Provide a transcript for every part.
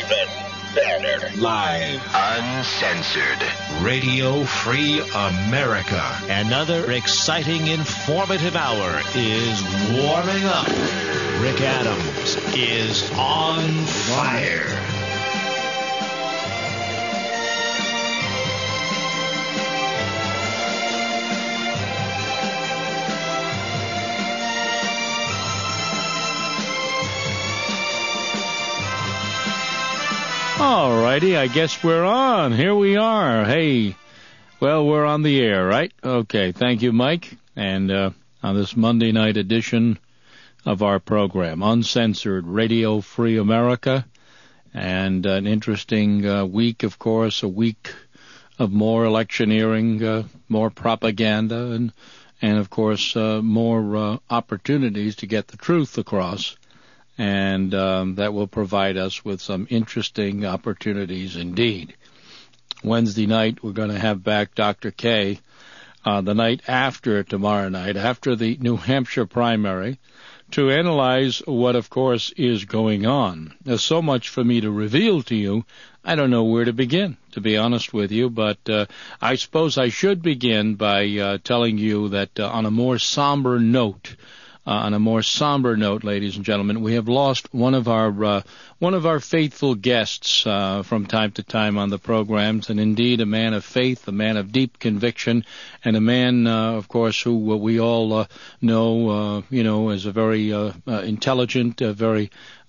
Even better. Live. Uncensored. Radio Free America. Another exciting, informative hour is warming up. Rick Adams is on fire. All righty, I guess we're on. Here we are. Hey, well, we're on the air, right? Okay, thank you, Mike. And on this Monday night edition of our program, Uncensored Radio Free America, and an interesting week, of course, a week of more electioneering, more propaganda, and of course, more opportunities to get the truth across. And that will provide us with some interesting opportunities indeed. Wednesday night, we're going to have back Dr. K the night after tomorrow night, after the New Hampshire primary, to analyze what, of course, is going on. There's so much for me to reveal to you, I don't know where to begin, to be honest with you, but I suppose I should begin by telling you that on a more somber note, ladies and gentlemen, we have lost one of our faithful guests from time to time on the programs, and indeed a man of faith, a man of deep conviction, and a man, of course, who we all know, as a very intelligent, very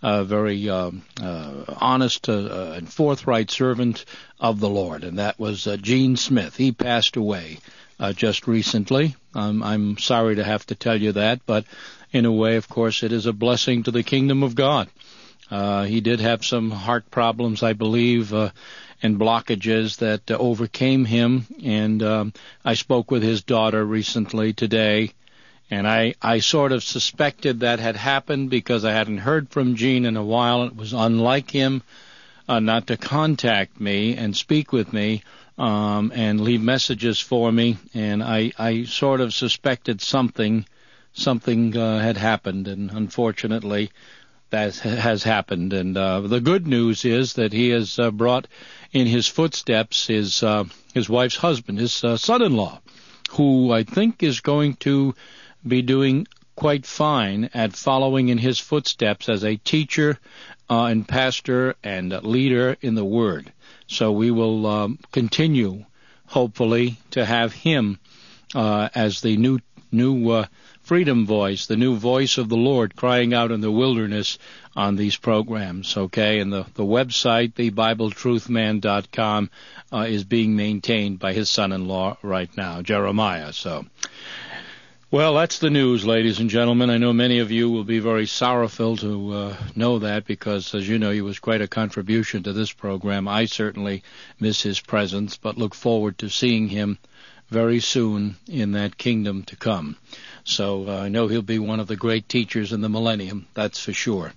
honest and forthright servant of the Lord, and that was Gene Smith. He passed away just recently. I'm sorry to have to tell you that, but in a way, of course, it is a blessing to the kingdom of God. He did have some heart problems, I believe, and blockages that overcame him, and I spoke with his daughter recently today, and I sort of suspected that had happened because I hadn't heard from Gene in a while. It was unlike him not to contact me and speak with me, and leave messages for me, and I sort of suspected something had happened, and unfortunately that has happened. And the good news is that he has brought in his footsteps his wife's husband, his son-in-law, who I think is going to be doing quite fine at following in his footsteps as a teacher and pastor and leader in the Word. So we will continue, hopefully, to have him as the new freedom voice, the new voice of the Lord crying out in the wilderness on these programs, okay? And the website, thebibletruthman.com, is being maintained by his son-in-law right now, Jeremiah. So, well, that's the news, ladies and gentlemen. I know many of you will be very sorrowful to know that because, as you know, he was quite a contribution to this program. I certainly miss his presence, but look forward to seeing him very soon in that kingdom to come. So I know he'll be one of the great teachers in the millennium, that's for sure.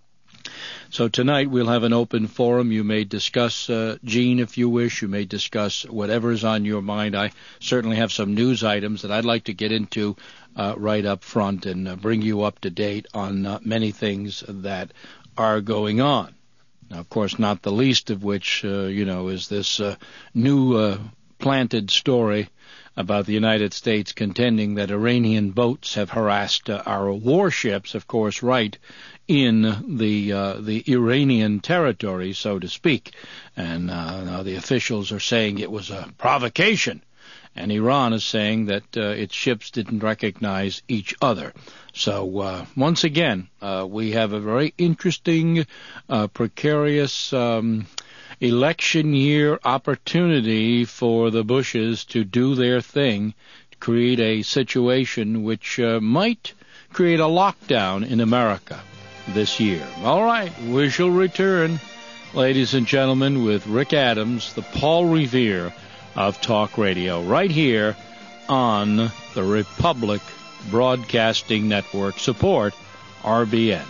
So tonight we'll have an open forum. You may discuss Gene if you wish. You may discuss whatever is on your mind. I certainly have some news items that I'd like to get into right up front and bring you up to date on many things that are going on. Now, of course, not the least of which, is this new planted story about the United States contending that Iranian boats have harassed our warships, of course, right in the Iranian territory, so to speak. And now the officials are saying it was a provocation, and Iran is saying that its ships didn't recognize each other. So once again, we have a very interesting, precarious election year opportunity for the Bushes to do their thing, to create a situation which might create a lockdown in America this year. All right, we shall return, ladies and gentlemen, with Rick Adams, the Paul Revere of Talk Radio, right here on the Republic Broadcasting Network. Support RBN.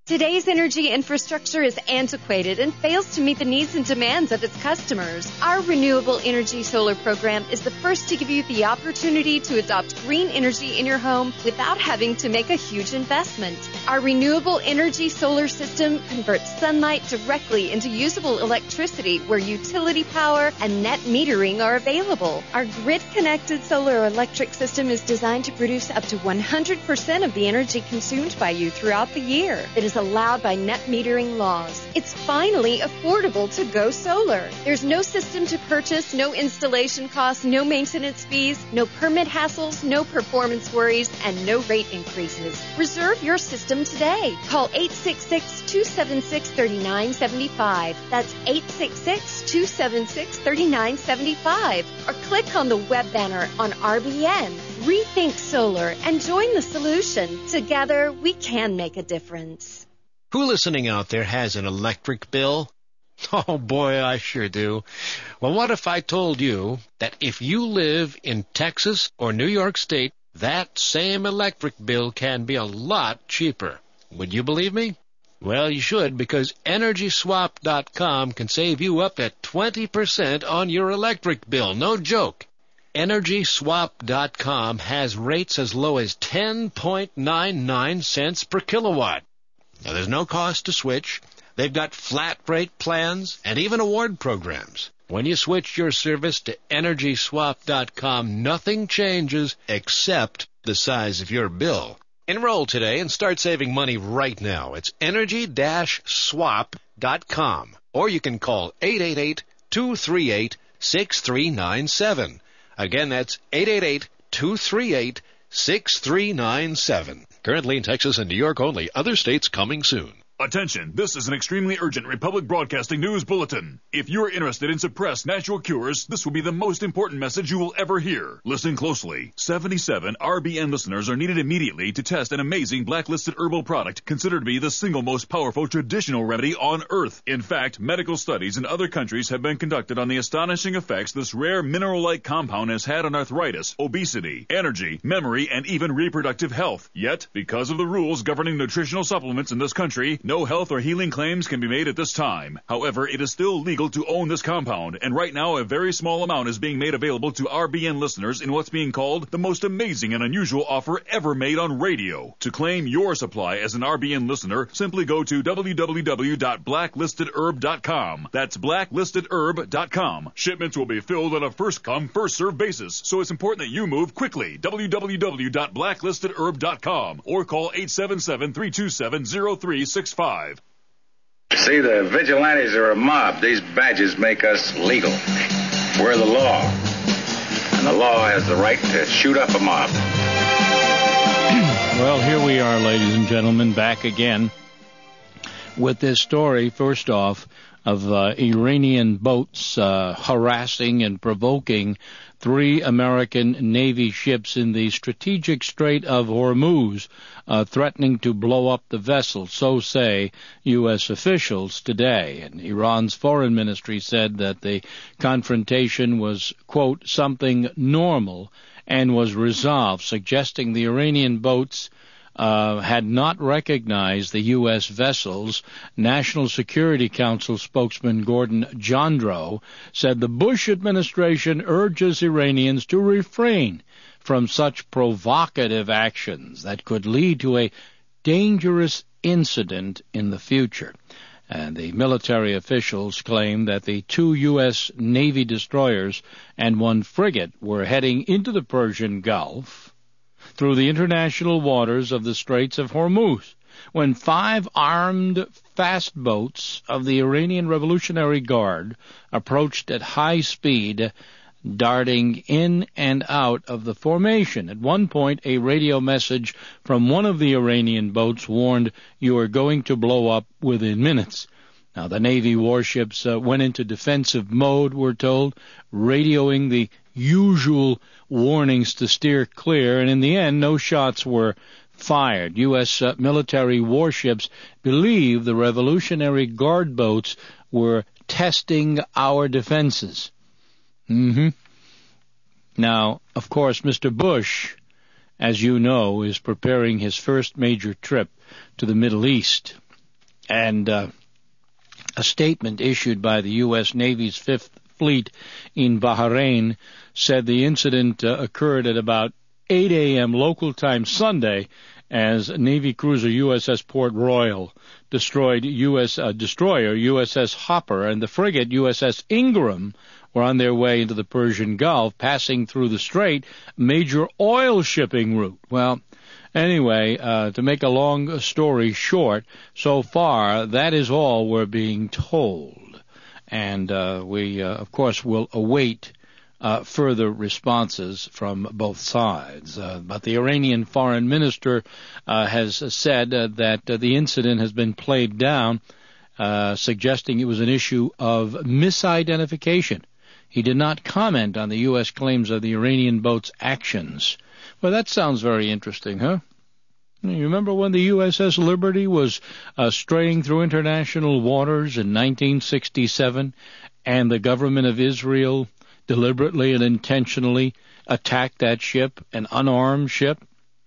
Today's energy infrastructure is antiquated and fails to meet the needs and demands of its customers. Our Renewable Energy Solar program is the first to give you the opportunity to adopt green energy in your home without having to make a huge investment. Our Renewable Energy Solar system converts sunlight directly into usable electricity where utility power and net metering are available. Our grid-connected solar electric system is designed to produce up to 100% of the energy consumed by you throughout the year. It is allowed by net metering laws. It's finally affordable to go solar. There's no system to purchase, no installation costs, no maintenance fees, no permit hassles, no performance worries, and no rate increases. Reserve your system today. Call 866-276-3975. That's 866-276-3975. Or click on the web banner on RBN. Rethink solar and join the solution. Together, we can make a difference. Who listening out there has an electric bill? Oh boy, I sure do. Well, what if I told you that if you live in Texas or New York State, that same electric bill can be a lot cheaper? Would you believe me? Well, you should, because EnergySwap.com can save you up to 20% on your electric bill. No joke. EnergySwap.com has rates as low as 10.99 cents per kilowatt. Now, there's no cost to switch. They've got flat rate plans and even award programs. When you switch your service to EnergySwap.com, nothing changes except the size of your bill. Enroll today and start saving money right now. It's Energy-Swap.com. Or you can call 888-238-6397. Again, that's 888-238-6397. Currently in Texas and New York only. Other states coming soon. Attention, this is an extremely urgent Republic Broadcasting News Bulletin. If you're interested in suppressed natural cures, this will be the most important message you will ever hear. Listen closely. 77 RBN listeners are needed immediately to test an amazing blacklisted herbal product considered to be the single most powerful traditional remedy on Earth. In fact, medical studies in other countries have been conducted on the astonishing effects this rare mineral-like compound has had on arthritis, obesity, energy, memory, and even reproductive health. Yet, because of the rules governing nutritional supplements in this country, no health or healing claims can be made at this time. However, it is still legal to own this compound, and right now a very small amount is being made available to RBN listeners in what's being called the most amazing and unusual offer ever made on radio. To claim your supply as an RBN listener, simply go to www.blacklistedherb.com. That's blacklistedherb.com. Shipments will be filled on a first-come, first-served basis, so it's important that you move quickly. www.blacklistedherb.com or call 877-327-0365. See, the vigilantes are a mob. These badges make us legal. We're the law. And the law has the right to shoot up a mob. Well, here we are, ladies and gentlemen, back again with this story, first off, of Iranian boats harassing and provoking 3 American Navy ships in the strategic Strait of Hormuz, threatening to blow up the vessel, so say U.S. officials today. And Iran's foreign ministry said that the confrontation was, quote, something normal and was resolved, suggesting the Iranian boats had not recognized the U.S. vessels. National Security Council spokesman Gordon Jandro said the Bush administration urges Iranians to refrain from such provocative actions that could lead to a dangerous incident in the future. And the military officials claim that the 2 U.S. Navy destroyers and 1 frigate were heading into the Persian Gulf through the international waters of the Straits of Hormuz when 5 armed fast boats of the Iranian Revolutionary Guard approached at high speed, darting in and out of the formation. At one point, a radio message from one of the Iranian boats warned, "You are going to blow up within minutes." Now, the Navy warships went into defensive mode, we're told, radioing the usual warnings to steer clear, and in the end, no shots were fired. U.S. military warships believe the Revolutionary Guard boats were testing our defenses. Now, of course, Mr. Bush, as you know, is preparing his first major trip to the Middle East. And a statement issued by the U.S. Navy's Fifth Fleet in Bahrain said the incident occurred at about 8 a.m. local time Sunday as Navy cruiser USS Port Royal destroyed destroyer USS Hopper and the frigate USS Ingram were on their way into the Persian Gulf, passing through the strait, major oil shipping route. Well, anyway, to make a long story short, so far that is all we're being told. And we, of course, will await further responses from both sides. But the Iranian foreign minister has said that the incident has been played down, suggesting it was an issue of misidentification. He did not comment on the U.S. claims of the Iranian boat's actions. Well, that sounds very interesting, huh? You remember when the USS Liberty was straying through international waters in 1967, and the government of Israel deliberately and intentionally attacked that ship, an unarmed ship,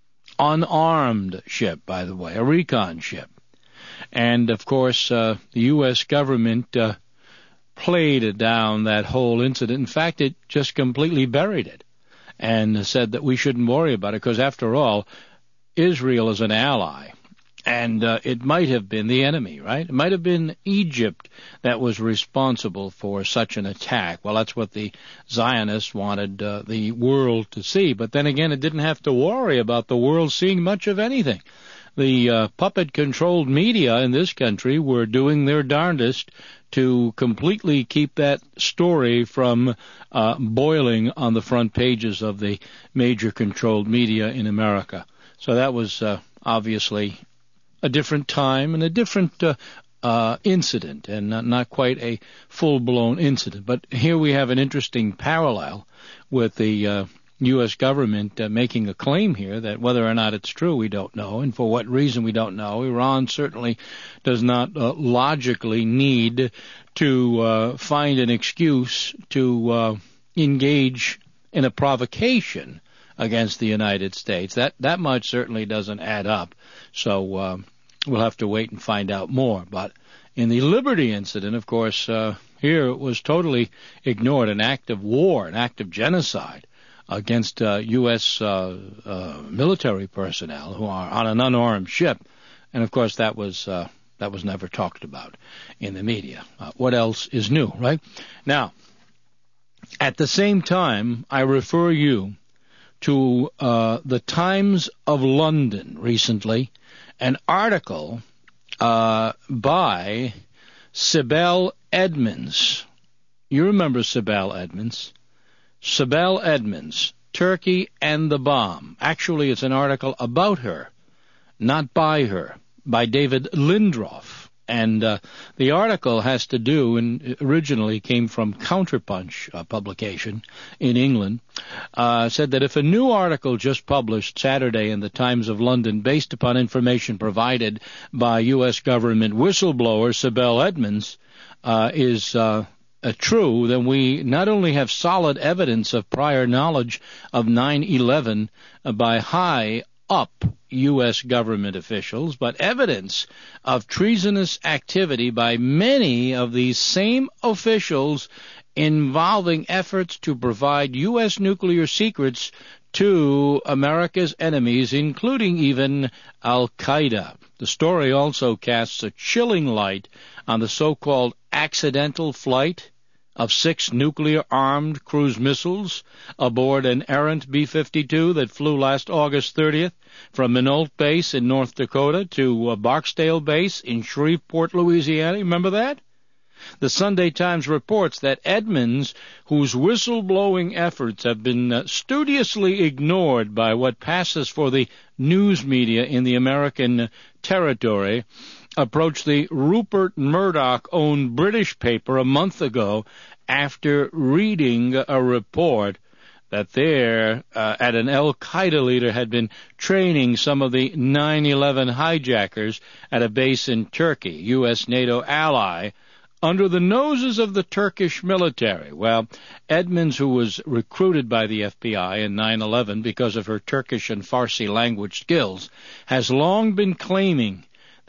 by the way, a recon ship. And, of course, the U.S. government played down that whole incident. In fact, it just completely buried it and said that we shouldn't worry about it because, after all, Israel is an ally, and it might have been the enemy, right? It might have been Egypt that was responsible for such an attack. Well, that's what the Zionists wanted the world to see. But then again, it didn't have to worry about the world seeing much of anything. The puppet-controlled media in this country were doing their darndest to completely keep that story from boiling on the front pages of the major controlled media in America. So that was obviously a different time and a different incident, and not quite a full-blown incident. But here we have an interesting parallel with the U.S. government making a claim here that whether or not it's true, we don't know, and for what reason we don't know. Iran certainly does not logically need to find an excuse to engage in a provocation against the United States. That much certainly doesn't add up. So we'll have to wait and find out more. But in the Liberty incident, of course, here it was totally ignored, an act of war, an act of genocide against U.S. military personnel who are on an unarmed ship. And, of course, that was never talked about in the media. What else is new, right? Now, at the same time, I refer you to the Times of London recently, an article by Sibel Edmonds. You remember Sibel Edmonds? Sibel Edmonds, Turkey and the Bomb. Actually, it's an article about her, not by her, by David Lindroff. And the article has to do, and originally came from Counterpunch publication in England, said that if a new article just published Saturday in the Times of London based upon information provided by U.S. government whistleblower Sibel Edmonds is true, then we not only have solid evidence of prior knowledge of 9/11 by high-up U.S. government officials, but evidence of treasonous activity by many of these same officials involving efforts to provide U.S. nuclear secrets to America's enemies, including even Al-Qaeda. The story also casts a chilling light on the so-called accidental flight of 6 nuclear-armed cruise missiles aboard an errant B-52 that flew last August 30th from Minot Base in North Dakota to Barksdale Base in Shreveport, Louisiana. Remember that? The Sunday Times reports that Edmonds, whose whistleblowing efforts have been studiously ignored by what passes for the news media in the American territory, approached the Rupert Murdoch-owned British paper a month ago after reading a report that there an Al-Qaeda leader had been training some of the 9/11 hijackers at a base in Turkey, U.S. NATO ally, under the noses of the Turkish military. Well, Edmonds, who was recruited by the FBI in 9/11 because of her Turkish and Farsi language skills, has long been claiming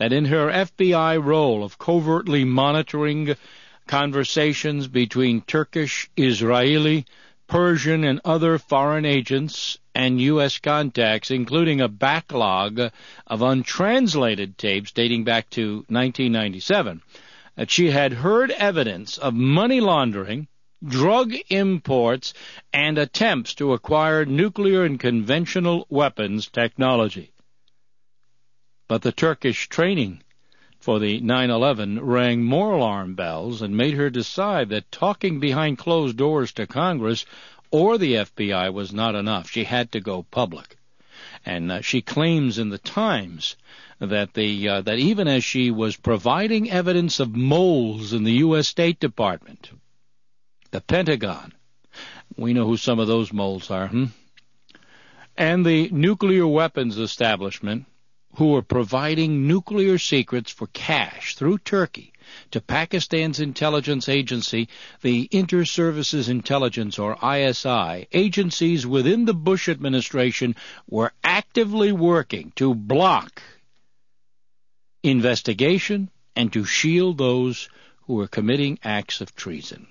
that in her FBI role of covertly monitoring conversations between Turkish, Israeli, Persian, and other foreign agents and U.S. contacts, including a backlog of untranslated tapes dating back to 1997, that she had heard evidence of money laundering, drug imports, and attempts to acquire nuclear and conventional weapons technology. But the Turkish training for the 9/11 rang more alarm bells and made her decide that talking behind closed doors to Congress or the FBI was not enough. She had to go public. And she claims in the Times that that even as she was providing evidence of moles in the U.S. State Department, the Pentagon, we know who some of those moles are, and the nuclear weapons establishment, who were providing nuclear secrets for cash through Turkey to Pakistan's intelligence agency, the Inter-Services Intelligence, or ISI, agencies within the Bush administration were actively working to block investigation and to shield those who were committing acts of treason.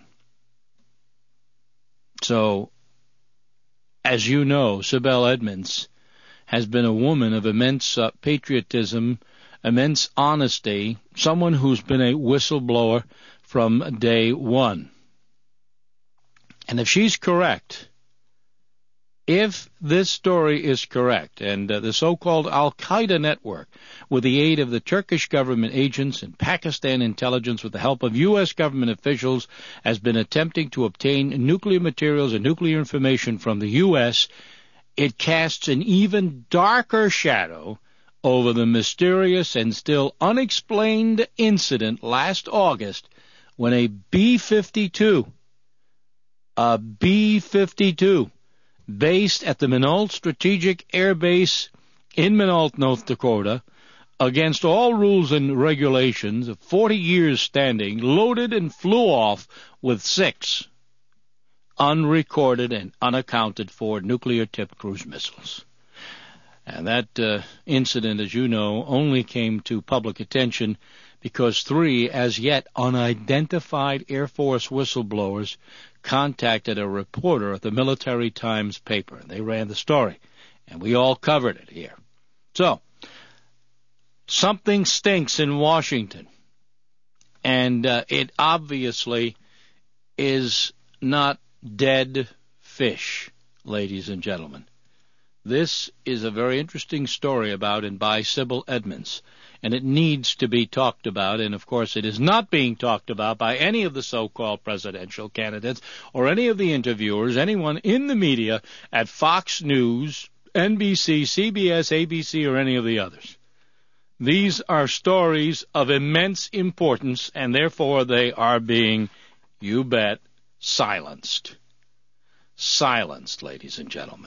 So, as you know, Sibel Edmonds has been a woman of immense patriotism, immense honesty, someone who's been a whistleblower from day one. And if she's correct, if this story is correct, and the so-called Al-Qaeda network, with the aid of the Turkish government agents and Pakistan intelligence with the help of U.S. government officials, has been attempting to obtain nuclear materials and nuclear information from the U.S., it casts an even darker shadow over the mysterious and still unexplained incident last August when a B-52 based at the Minot Strategic Air Base in Minot, North Dakota, against all rules and regulations of 40 years standing, loaded and flew off with 6 unrecorded and unaccounted for nuclear-tipped cruise missiles. And that incident, as you know, only came to public attention because 3 as yet unidentified Air Force whistleblowers contacted a reporter at the Military Times paper. And they ran the story, and we all covered it here. So, something stinks in Washington, and it obviously is not dead fish, ladies and gentlemen. This is a very interesting story about and by Sibel Edmonds, and it needs to be talked about, and of course it is not being talked about by any of the so-called presidential candidates or any of the interviewers, anyone in the media at Fox News, NBC, CBS, ABC, or any of the others. These are stories of immense importance, and therefore they are being, you bet, silenced. Silenced, ladies and gentlemen.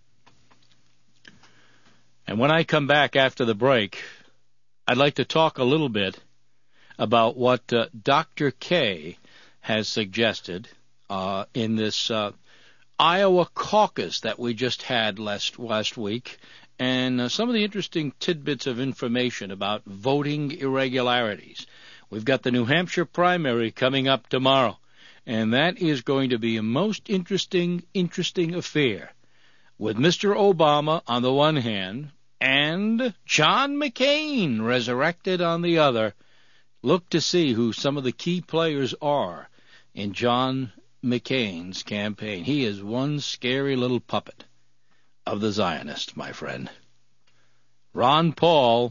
And when I come back after the break, I'd like to talk a little bit about what Dr. K has suggested in this Iowa caucus that we just had last week, and some of the interesting tidbits of information about voting irregularities. We've got the New Hampshire primary coming up tomorrow, and that is going to be a most interesting affair, with Mr. Obama on the one hand and John McCain resurrected on the other. Look to see who some of the key players are in John McCain's campaign. He is one scary little puppet of the Zionists, my friend. Ron Paul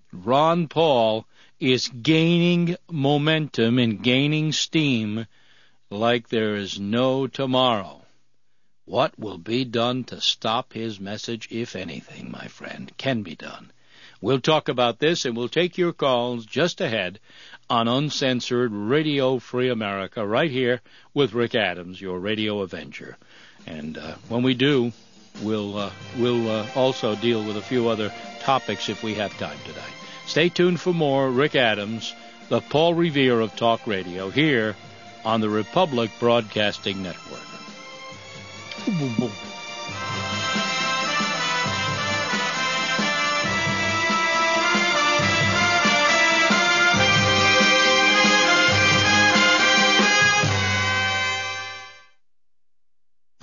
is gaining momentum and gaining steam like there is no tomorrow. What will be done to stop his message, if anything, my friend, can be done? We'll talk about this, and we'll take your calls just ahead on Uncensored Radio Free America, right here with Rick Adams, your radio avenger. And when we do, we'll also deal with a few other topics if we have time today. Stay tuned for more Rick Adams, the Paul Revere of Talk Radio, here on the Republic Broadcasting Network. Boom, boom.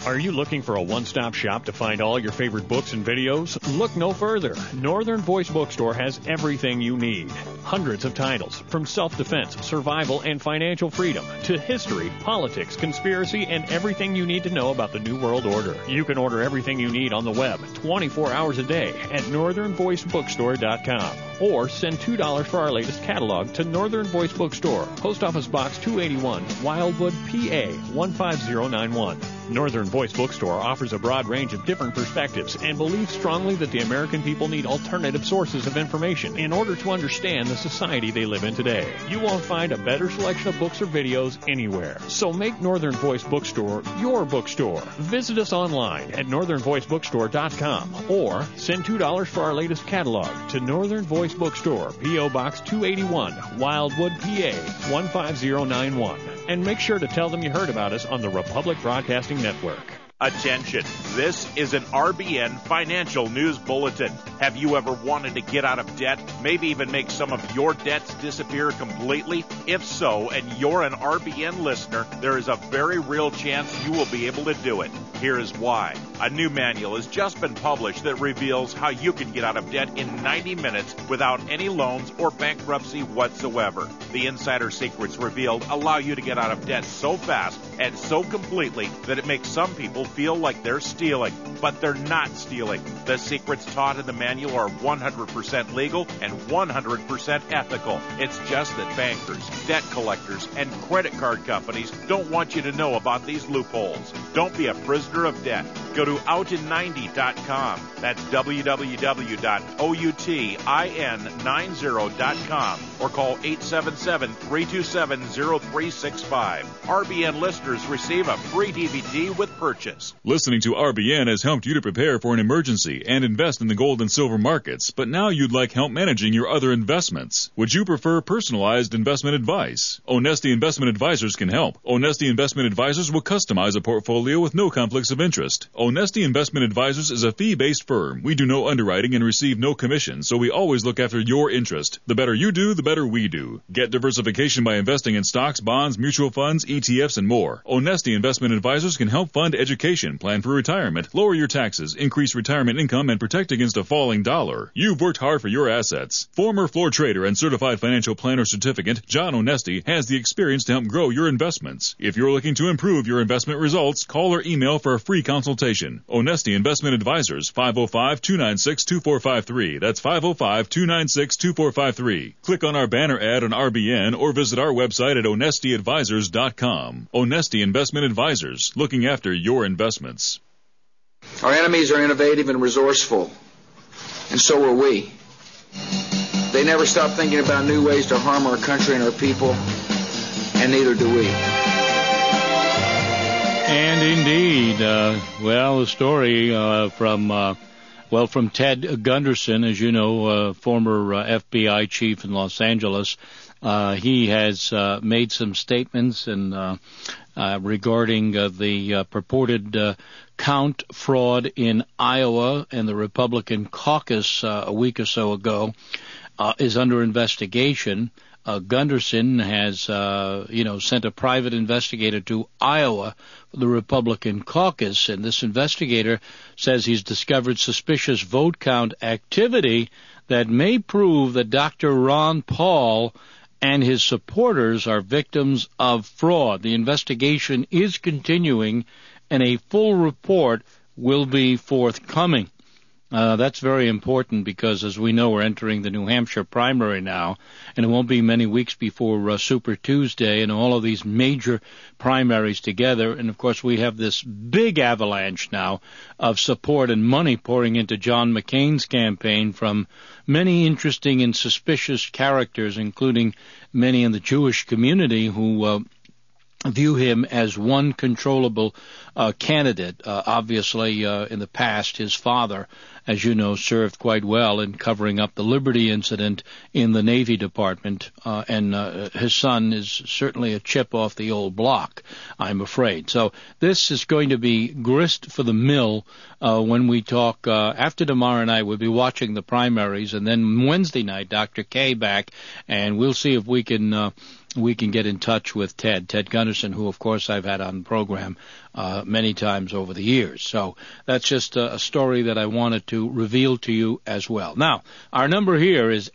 Are you looking for a one-stop shop to find all your favorite books and videos? Look no further. Northern Voice Bookstore has everything you need. Hundreds of titles, from self-defense, survival, and financial freedom, to history, politics, conspiracy, and everything you need to know about the New World Order. You can order everything you need on the web 24 hours a day at northernvoicebookstore.com. Or send $2 for our latest catalog to Northern Voice Bookstore, Post Office Box 281, Wildwood, PA 15091. Northern Voice Bookstore offers a broad range of different perspectives and believes strongly that the American people need alternative sources of information in order to understand the society they live in today. You won't find a better selection of books or videos anywhere. So make Northern Voice Bookstore your bookstore. Visit us online at northernvoicebookstore.com or send $2 for our latest catalog to Northern Voice Bookstore, P.O. Box 281, Wildwood, PA 15091. And make sure to tell them you heard about us on the Republic Broadcasting Network. Attention, this is an RBN Financial News Bulletin. Have you ever wanted to get out of debt, maybe even make some of your debts disappear completely? If so, and you're an RBN listener, there is a very real chance you will be able to do it. Here is why. A new manual has just been published that reveals how you can get out of debt in 90 minutes without any loans or bankruptcy whatsoever. The insider secrets revealed allow you to get out of debt so fast and so completely that it makes some people feel like they're stealing, but they're not stealing. The secrets taught in the manual are 100% legal and 100% ethical. It's just that bankers, debt collectors, and credit card companies don't want you to know about these loopholes. Don't be a prisoner of debt. Go to outin90.com. That's www.outin90.com or call 877-327-0365. RBN listeners receive a free DVD with purchase. Listening to RBN has helped you to prepare for an emergency and invest in the gold and silver markets, but now you'd like help managing your other investments. Would you prefer personalized investment advice? Onesti Investment Advisors can help. Onesti Investment Advisors will customize a portfolio with no conflicts of interest. Onesti Investment Advisors is a fee-based firm. We do no underwriting and receive no commission, so we always look after your interest. The better you do, the better we do. Get diversification by investing in stocks, bonds, mutual funds, ETFs, and more. Onesti Investment Advisors can help fund education, plan for retirement, lower your taxes, increase retirement income, and protect against a falling dollar. You've worked hard for your assets. Former floor trader and certified financial planner certificate, John Onesti, has the experience to help grow your investments. If you're looking to improve your investment results, call or email for a free consultation. Onesti Investment Advisors, 505-296-2453. That's 505-296-2453. Click on our banner ad on RBN or visit our website at onestiadvisors.com. Onesti Investment Advisors, looking after your investments. Our enemies are innovative and resourceful, and so are we. They never stop thinking about new ways to harm our country and our people, and neither do we. And indeed, the story from Ted Gunderson, as you know, former FBI chief in Los Angeles. He has made some statements and regarding the purported count fraud in Iowa, and the Republican caucus a week or so ago is under investigation. Gunderson has, sent a private investigator to Iowa for the Republican caucus, and this investigator says he's discovered suspicious vote count activity that may prove that Dr. Ron Paul and his supporters are victims of fraud. The investigation is continuing, and a full report will be forthcoming. That's very important because, as we know, we're entering the New Hampshire primary now, and it won't be many weeks before Super Tuesday and all of these major primaries together. And, of course, we have this big avalanche now of support and money pouring into John McCain's campaign from many interesting and suspicious characters, including many in the Jewish community who view him as one controllable candidate. Obviously, in the past, his father, as you know, served quite well in covering up the Liberty incident in the Navy Department, and his son is certainly a chip off the old block, I'm afraid. So this is going to be grist for the mill when we talk after tomorrow night. We'll be watching the primaries, and then Wednesday night, Dr. K back, and we'll see if we can we can get in touch with Ted Gunderson, who, of course, I've had on the program many times over the years. So that's just a story that I wanted to reveal to you as well. Now, our number here is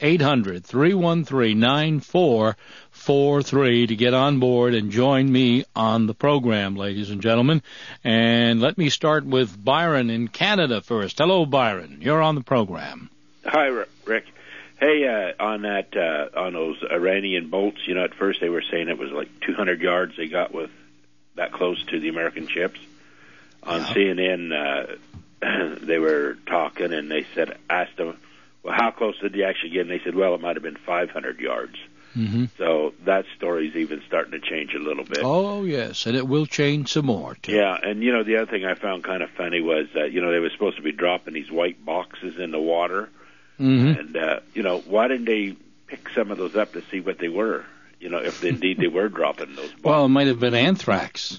800-313-9443 to get on board and join me on the program, ladies and gentlemen. And let me start with Byron in Canada first. Hello, Byron. You're on the program. Hi, Rick. Hey, on those Iranian bolts, at first they were saying it was like 200 yards they got with that close to the American ships. On CNN, they were talking, and they asked them, well, how close did you actually get? And they said, well, it might have been 500 yards. Mm-hmm. So that story's even starting to change a little bit. Oh, yes, and it will change some more, too. Yeah, and, the other thing I found kind of funny was that, they were supposed to be dropping these white boxes in the water. Mm-hmm. And, why didn't they pick some of those up to see what they were? If indeed they were dropping those bombs. Well, it might have been anthrax.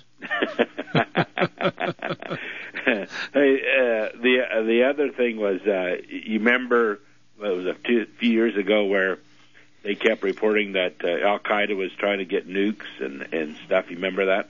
Hey, the other thing was, you remember, it was a few years ago where they kept reporting that Al-Qaeda was trying to get nukes and stuff. You remember that?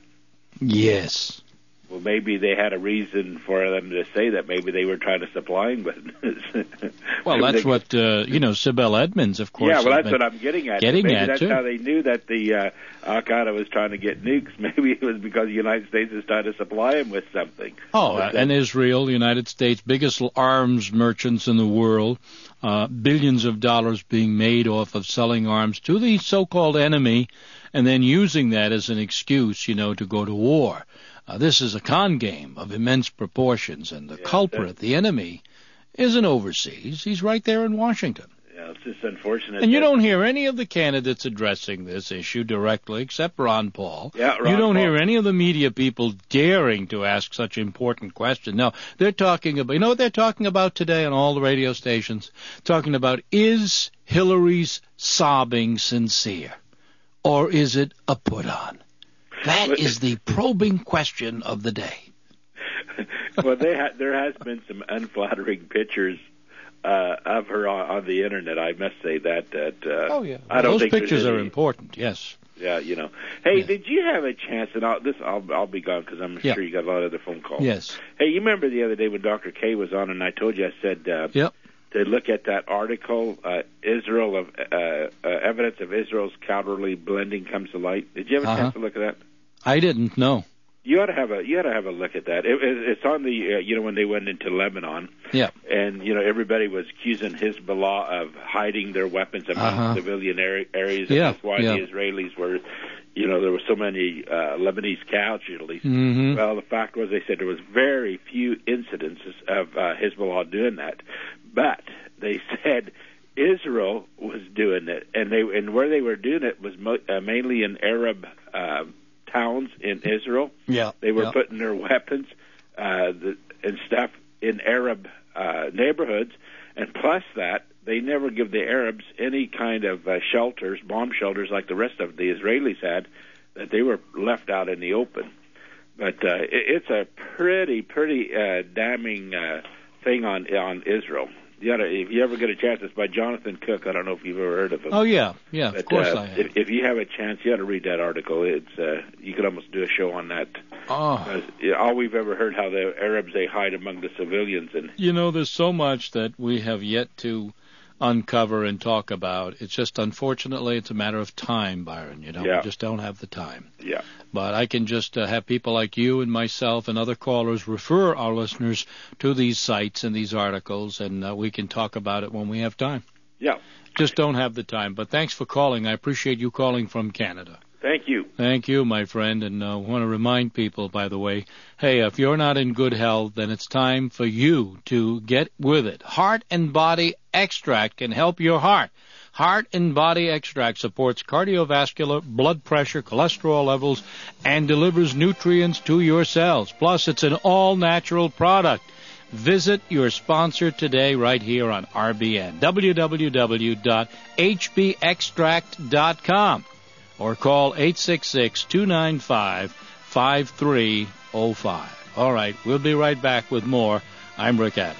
Yes. Well, maybe they had a reason for them to say that. Maybe they were trying to supply them with. Well, that's what Sibel Edmonds, of course. Yeah, well, that's what I'm getting at. Maybe that's how they knew that the Al-Qaeda was trying to get nukes. Maybe it was because the United States was trying to supply them with something. Oh, and Israel, the United States, biggest arms merchants in the world, billions of dollars being made off of selling arms to the so-called enemy, and then using that as an excuse, to go to war. This is a con game of immense proportions, and the culprit, the enemy, isn't overseas. He's right there in Washington. Yeah, it's just unfortunate. And you don't hear any of the candidates addressing this issue directly, except Ron Paul. Yeah, You don't hear any of the media people daring to ask such important questions. No, they're talking about, what they're talking about today on all the radio stations? Talking about, is Hillary's sobbing sincere? Or is it a put-on? That is the probing question of the day. Well, there has been some unflattering pictures of her on the internet. I must say that. Oh yeah, those pictures are important. Yes. Yeah, Hey, did you have a chance? And I'll be gone because I'm sure you got a lot of other phone calls. Yes. Hey, you remember the other day when Dr. K was on, and I told you, I said, to look at that article, Israel of evidence of Israel's cowardly blending comes to light. Did you have a chance to look at that? I didn't know. You ought to have a look at that. It's on the when they went into Lebanon. Yeah. And everybody was accusing Hezbollah of hiding their weapons among civilian areas. And that's why the Israelis were, there were so many Lebanese casualties. Mm-hmm. Well, the fact was, they said there was very few incidences of Hezbollah doing that, but they said Israel was doing it, and where they were doing it was mainly in Arab towns in Israel. Yeah, they were putting their weapons and stuff in Arab neighborhoods, and plus that, they never give the Arabs any kind of shelters, bomb shelters, like the rest of the Israelis had, that they were left out in the open. But it's a pretty damning thing on Israel. If you ever get a chance, it's by Jonathan Cook. I don't know if you've ever heard of him. Oh yeah, but, of course I have. If you have a chance, you ought to read that article. It's you could almost do a show on that. Oh, all we've ever heard how the Arabs, they hide among the civilians, and there's so much that we have yet to uncover and talk about. It's just, unfortunately, it's a matter of time, Byron. We just don't have the time. Yeah. But I can just have people like you and myself and other callers refer our listeners to these sites and these articles, and we can talk about it when we have time. Yeah. Just don't have the time. But thanks for calling. I appreciate you calling from Canada. Thank you. Thank you, my friend. And I want to remind people, by the way, hey, if you're not in good health, then it's time for you to get with it. Heart and Body Extract can help your heart. Heart and Body Extract supports cardiovascular, blood pressure, cholesterol levels, and delivers nutrients to your cells. Plus, it's an all-natural product. Visit your sponsor today right here on RBN, www.hbextract.com, or call 866-295-5305. All right, we'll be right back with more. I'm Rick Adams.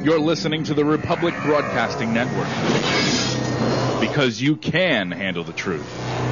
You're listening to the Republic Broadcasting Network, because you can handle the truth.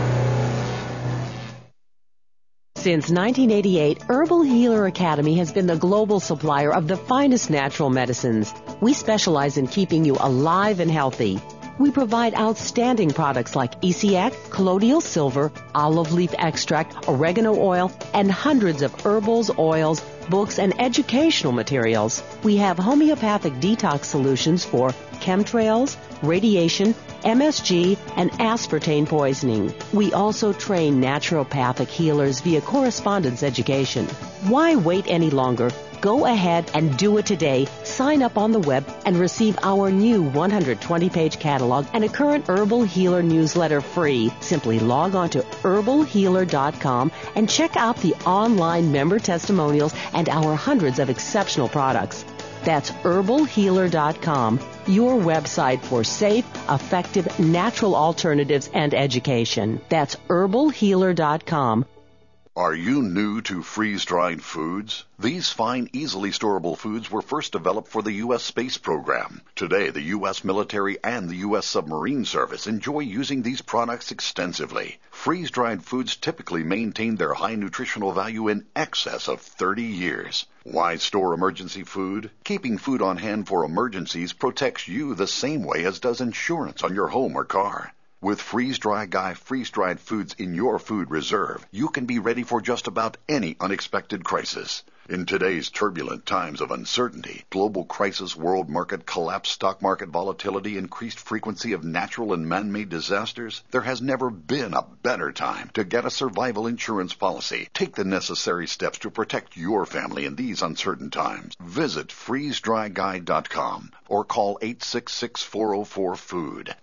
Since 1988, Herbal Healer Academy has been the global supplier of the finest natural medicines. We specialize in keeping you alive and healthy. We provide outstanding products like ECX, colloidal silver, olive leaf extract, oregano oil, and hundreds of herbals, oils, books, and educational materials. We have homeopathic detox solutions for chemtrails, radiation, MSG, and aspartame poisoning. We also train naturopathic healers via correspondence education. Why wait any longer? Go ahead and do it today. Sign up on the web and receive our new 120-page catalog and a current Herbal Healer newsletter free. Simply log on to herbalhealer.com and check out the online member testimonials and our hundreds of exceptional products. That's herbalhealer.com, your website for safe, effective, natural alternatives and education. That's herbalhealer.com. Are you new to freeze-dried foods? These fine, easily storable foods were first developed for the U.S. space program. Today, the U.S. military and the U.S. submarine service enjoy using these products extensively. Freeze-dried foods typically maintain their high nutritional value in excess of 30 years. Why store emergency food? Keeping food on hand for emergencies protects you the same way as does insurance on your home or car. With Freeze-Dry Guy freeze-dried foods in your food reserve, you can be ready for just about any unexpected crisis. In today's turbulent times of uncertainty, global crisis, world market collapse, stock market volatility, increased frequency of natural and man-made disasters, there has never been a better time to get a survival insurance policy. Take the necessary steps to protect your family in these uncertain times. Visit freezedryguy.com or call 866-404-FOOD,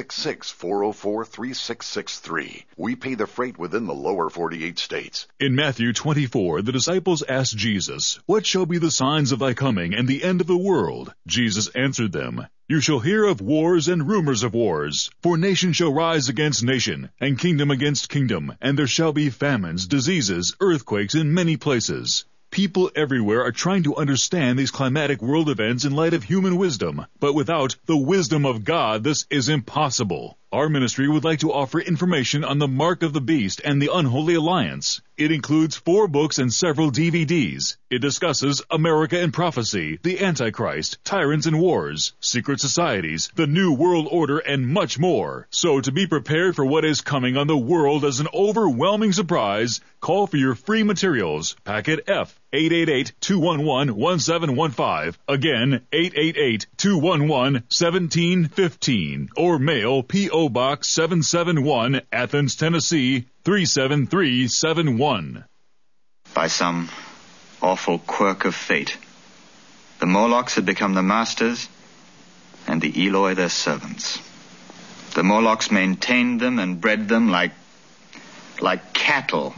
866-404-3663. We pay the freight within the lower 48 states. In Matthew 24, the disciples asked Jesus, "What shall be the signs of thy coming and the end of the world?" Jesus answered them, "You shall hear of wars and rumors of wars. For nation shall rise against nation, and kingdom against kingdom, and there shall be famines, diseases, earthquakes in many places." People everywhere are trying to understand these climatic world events in light of human wisdom, but without the wisdom of God, this is impossible. Our ministry would like to offer information on the Mark of the Beast and the Unholy Alliance. It includes 4 books and several DVDs. It discusses America and Prophecy, the Antichrist, Tyrants and Wars, Secret Societies, the New World Order, and much more. So to be prepared for what is coming on the world as an overwhelming surprise, call for your free materials. Packet F, 888-211-1715. Again, 888-211-1715. Or mail P.O. Box 771, Athens, Tennessee, 37371. By some awful quirk of fate, the Morlocks had become the masters and the Eloi their servants. The Morlocks maintained them and bred them like cattle.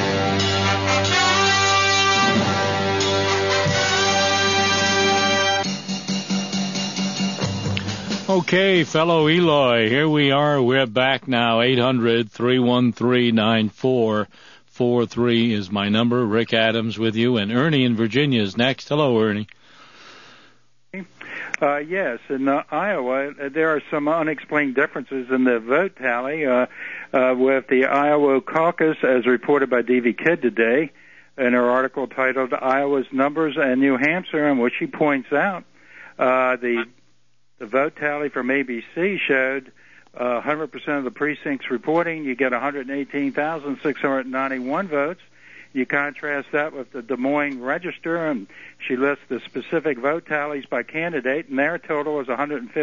Okay, fellow Eloi, here we are. We're back now. 800-313-9443 is my number. Rick Adams with you, and Ernie in Virginia is next. Hello, Ernie. Yes, in Iowa, there are some unexplained differences in the vote tally with the Iowa caucus, as reported by D.V. Kidd today in her article titled Iowa's Numbers and New Hampshire, in which she points out the vote tally from ABC showed 100% of the precincts reporting. You get 118,691 votes. You contrast that with the Des Moines Register, and she lists the specific vote tallies by candidate, and their total is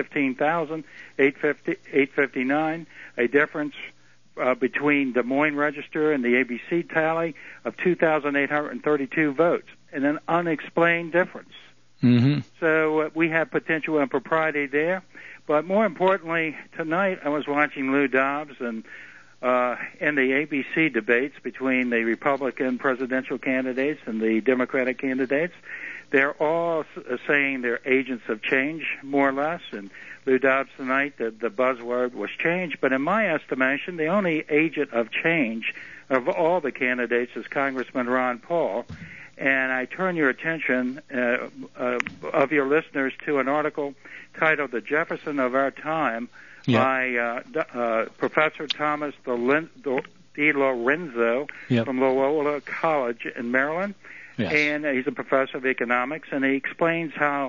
115,859, a difference between Des Moines Register and the ABC tally of 2,832 votes, and an unexplained difference. Mm-hmm. So we have potential impropriety there. But more importantly, tonight I was watching Lou Dobbs and in the ABC debates between the Republican presidential candidates and the Democratic candidates. They're all saying they're agents of change, more or less. And Lou Dobbs tonight, the buzzword was change. But in my estimation, the only agent of change of all the candidates is Congressman Ron Paul. And I turn your attention of your listeners to an article titled "The Jefferson of Our Time" by Professor Thomas DiLorenzo from Loyola College in Maryland. Yes. And he's a professor of economics, and he explains how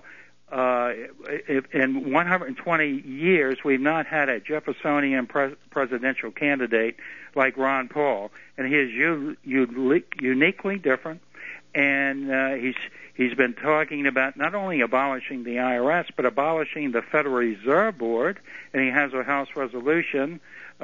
in 120 years we've not had a Jeffersonian presidential candidate like Ron Paul, and he is uniquely different. And he's been talking about not only abolishing the IRS, but abolishing the Federal Reserve Board, and he has a House resolution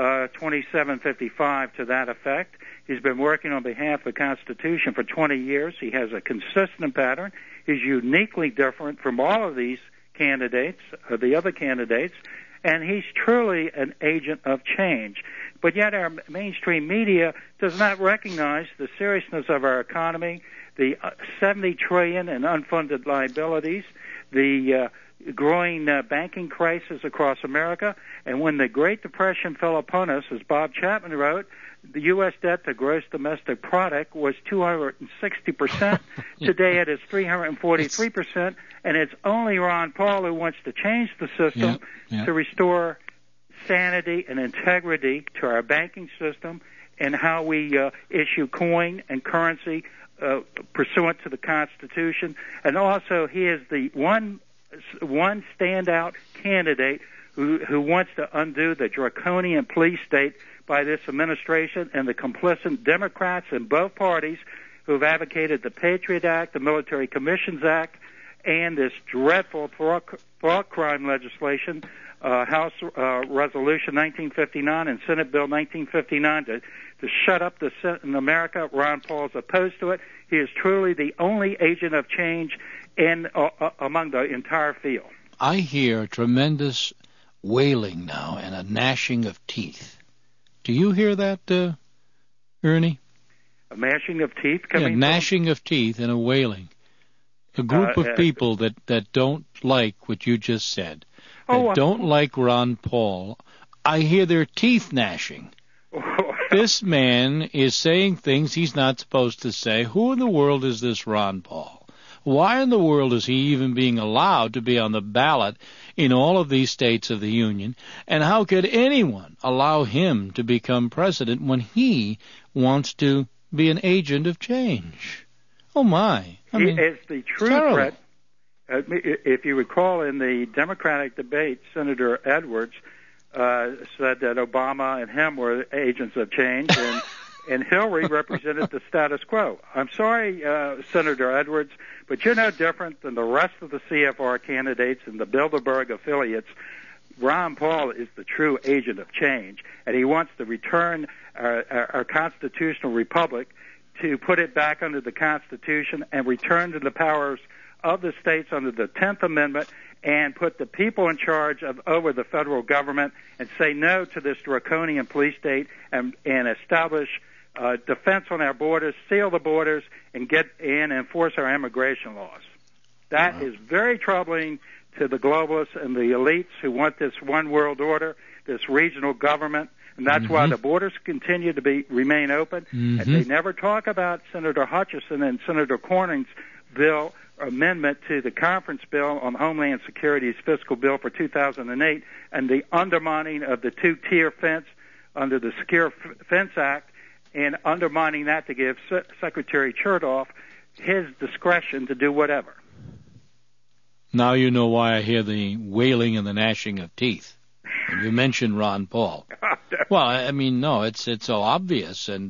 2755 to that effect. He's been working on behalf of the Constitution for 20 years. He has a consistent pattern. He's uniquely different from all of these candidates, the other candidates, and he's truly an agent of change. But yet our mainstream media does not recognize the seriousness of our economy, the $70 trillion in unfunded liabilities, the growing banking crisis across America. And when the Great Depression fell upon us, as Bob Chapman wrote, the U.S. debt to gross domestic product was 260%. Today it is 343%, and it's only Ron Paul who wants to change the system to restore sanity and integrity to our banking system and how we issue coin and currency pursuant to the Constitution. And also he is the one standout candidate who wants to undo the draconian police state by this administration and the complicit Democrats in both parties who have advocated the Patriot Act, the Military Commissions Act, and this dreadful thought crime legislation, House Resolution 1959 and Senate Bill 1959 to shut up the Senate in America. Ron Paul is opposed to it. He is truly the only agent of change among the entire field. I hear tremendous wailing now and a gnashing of teeth. Do you hear that, Ernie? A gnashing of teeth coming? Gnashing of teeth and a wailing. A group of people that don't like what you just said, that don't like Ron Paul. I hear their teeth gnashing. This man is saying things he's not supposed to say. Who in the world is this Ron Paul? Why in the world is he even being allowed to be on the ballot in all of these states of the Union? And how could anyone allow him to become president when he wants to be an agent of change? Oh, my. He is the true threat. If you recall, in the Democratic debate, Senator Edwards said that Obama and him were agents of change, and Hillary represented the status quo. I'm sorry, Senator Edwards, but you're no different than the rest of the CFR candidates and the Bilderberg affiliates. Ron Paul is the true agent of change, and he wants to return our constitutional republic to put it back under the Constitution and return to the powers of the states under the 10th Amendment and put the people in charge over the federal government and say no to this draconian police state and establish defense on our borders, seal the borders, and get in and enforce our immigration laws. That is very troubling to the globalists and the elites who want this one world order, this regional government, and that's why the borders continue to remain open. And they never talk about Senator Hutchison and Senator Cornyn's bill amendment to the conference bill on Homeland Security's fiscal bill for 2008 and the undermining of the two-tier fence under the Secure Fence Act and undermining that to give Secretary Chertoff his discretion to do whatever. Now you know why I hear the wailing and the gnashing of teeth. And you mentioned Ron Paul. Well, I mean, no, it's so obvious, and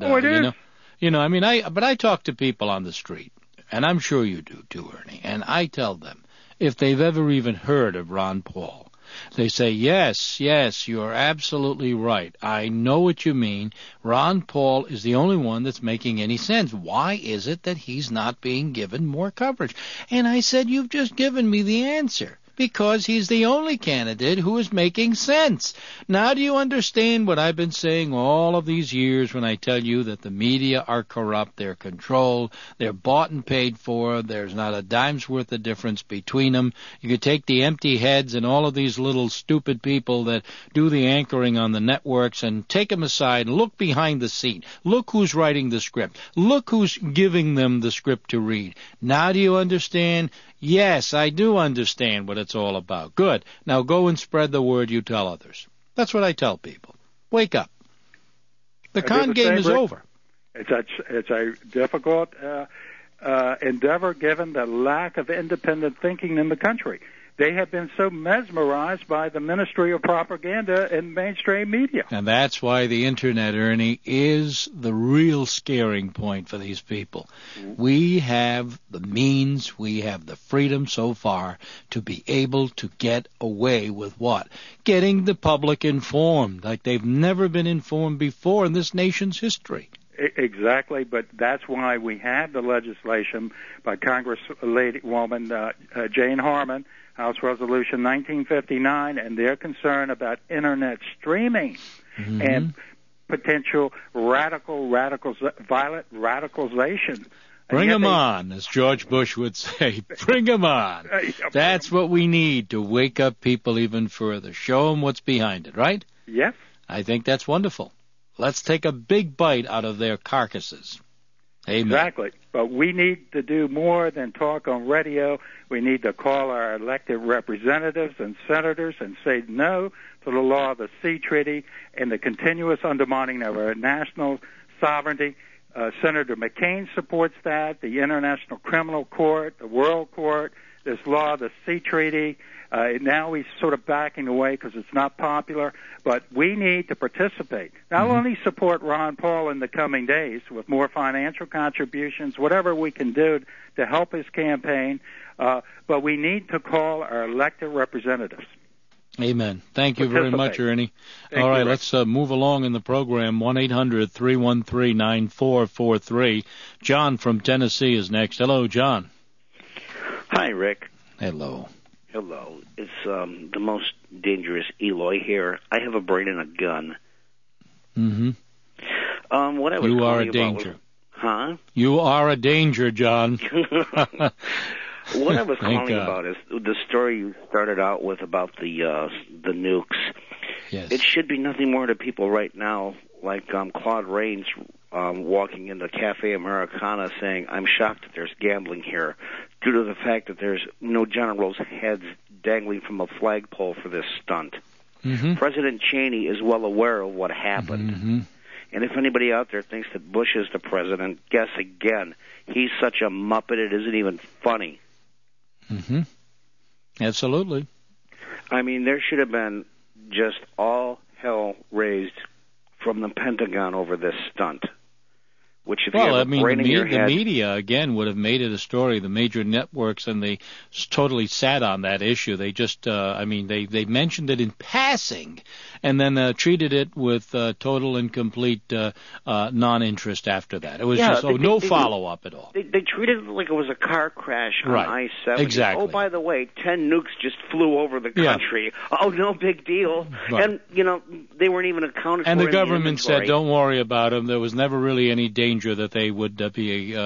I talk to people on the street, and I'm sure you do too, Ernie. And I tell them if they've ever even heard of Ron Paul, they say, yes, you're absolutely right. I know what you mean. Ron Paul is the only one that's making any sense. Why is it that he's not being given more coverage? And I said, you've just given me the answer. because he's the only candidate who is making sense. Now do you understand what I've been saying all of these years when I tell you that the media are corrupt, they're controlled, they're bought and paid for, there's not a dime's worth of difference between them. You could take the empty heads and all of these little stupid people that do the anchoring on the networks and take them aside and look behind the scene. Look who's writing the script. Look who's giving them the script to read. Now do you understand? Yes, I do understand what it's all about. Good. Now go and spread the word you tell others. That's what I tell people. Wake up. The con game is over. It's a difficult endeavor given the lack of independent thinking in the country. They have been so mesmerized by the Ministry of Propaganda and mainstream media. And that's why the Internet, Ernie, is the real scaring point for these people. Mm-hmm. We have the means, we have the freedom so far to be able to get away with what? Getting the public informed like they've never been informed before in this nation's history. Exactly, but that's why we have the legislation by Congresswoman Jane Harman, House Resolution 1959, and their concern about Internet streaming and potential violent radicalization. Bring them on, as George Bush would say. Bring them on. That's what we need to wake up people even further. Show them what's behind it, right? Yes. I think that's wonderful. Let's take a big bite out of their carcasses. Amen. Exactly. But we need to do more than talk on radio. We need to call our elected representatives and senators and say no to the law of the Sea Treaty and the continuous undermining of our national sovereignty. Senator McCain supports that, the International Criminal Court, the World Court, this law of the Sea Treaty. Now he's sort of backing away because it's not popular. But we need to participate. Not only support Ron Paul in the coming days with more financial contributions, whatever we can do to help his campaign, but we need to call our elected representatives. Amen. Thank you very much, Ernie. All right, let's move along in the program. 1-800-313-9443. John from Tennessee is next. Hello, John. Hi, Rick. Hello. Hello. It's the most dangerous Eloy here. I have a brain and a gun. Mm-hmm. What I was you are a about danger. Was, huh? You are a danger, John. What I was calling about is the story you started out with about the nukes. Yes. It should be nothing more to people right now, like Claude Rains walking into Cafe Americana saying, "I'm shocked that there's gambling here," due to the fact that there's no generals' heads dangling from a flagpole for this stunt. Mm-hmm. President Cheney is well aware of what happened. Mm-hmm. And if anybody out there thinks that Bush is the president, guess again. He's such a muppet, it isn't even funny. Mm-hmm. Absolutely. I mean, there should have been just all hell raised from the Pentagon over this stunt. Which, if you have a brain in your head, the media, again, would have made it a story. The major networks, and they totally sat on that issue. They just, they mentioned it in passing, and then treated it with total and complete non-interest after that. It was no follow-up at all. They treated it like it was a car crash on I-70. Exactly. Oh, by the way, 10 nukes just flew over the country. Yeah. Oh, no big deal. Right. And, they weren't even accounted for. And the government said, don't worry about them. There was never really any danger that they would be,